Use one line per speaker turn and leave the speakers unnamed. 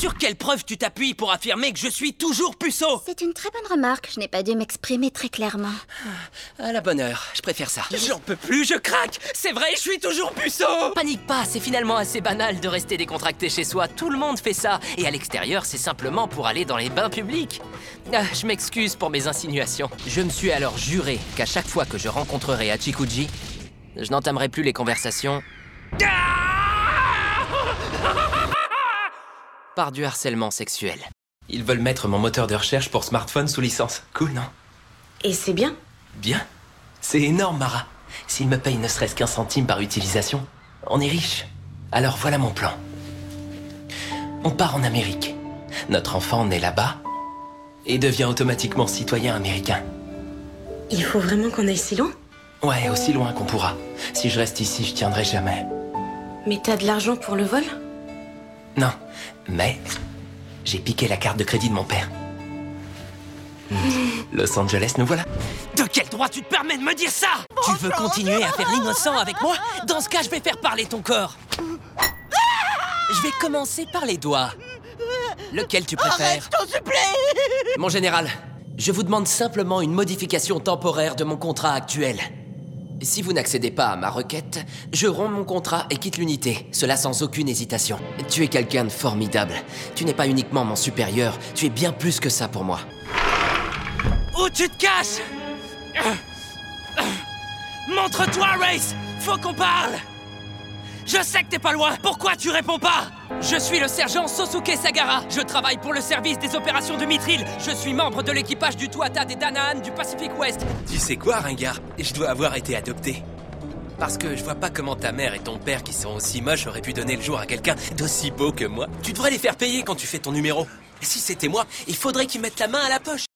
Sur quelle preuve tu t'appuies pour affirmer que je suis toujours puceau?
C'est une très bonne remarque, je n'ai pas dû m'exprimer très clairement.
À la bonne heure, je préfère ça. J'en peux plus, je craque. C'est vrai, je suis toujours puceau. Panique pas, c'est finalement assez banal de rester décontracté chez soi. Tout le monde fait ça. Et à l'extérieur, c'est simplement pour aller dans les bains publics. Je m'excuse pour mes insinuations. Je me suis alors juré qu'à chaque fois que je rencontrerai Hachikuji, je n'entamerai plus les conversations par du harcèlement sexuel. Ils veulent mettre mon moteur de recherche pour smartphone sous licence. Cool, non?
Et c'est bien?
Bien. C'est énorme, Mara. S'ils me payent ne serait-ce qu'1 centime par utilisation, on est riche. Alors voilà mon plan. On part en Amérique. Notre enfant naît là-bas et devient automatiquement citoyen américain.
Il faut vraiment qu'on aille si loin?
Ouais, aussi loin qu'on pourra. Si je reste ici, je tiendrai jamais.
Mais t'as de l'argent pour le vol?
Non, mais j'ai piqué la carte de crédit de mon père. Los Angeles, nous voilà. De quel droit tu te permets de me dire ça? Tu veux continuer à faire l'innocent avec moi? Dans ce cas, je vais faire parler ton corps. Je vais commencer par les doigts. Lequel tu préfères?
Arrête, s'il te plaît!
Mon général, je vous demande simplement une modification temporaire de mon contrat actuel. Si vous n'accédez pas à ma requête, je romps mon contrat et quitte l'unité, cela sans aucune hésitation. Tu es quelqu'un de formidable. Tu n'es pas uniquement mon supérieur, tu es bien plus que ça pour moi. Où tu te caches? Montre-toi, Race! Faut qu'on parle! Je sais que t'es pas loin, pourquoi tu réponds pas? Je suis le sergent Sosuke Sagara. Je travaille pour le service des opérations de Mithril. Je suis membre de l'équipage du Tuatha des Danaan du Pacifique Ouest. Tu sais quoi, ringard? Je dois avoir été adopté. Parce que je vois pas comment ta mère et ton père, qui sont aussi moches, auraient pu donner le jour à quelqu'un d'aussi beau que moi. Tu devrais les faire payer quand tu fais ton numéro. Si c'était moi, il faudrait qu'ils mettent la main à la poche.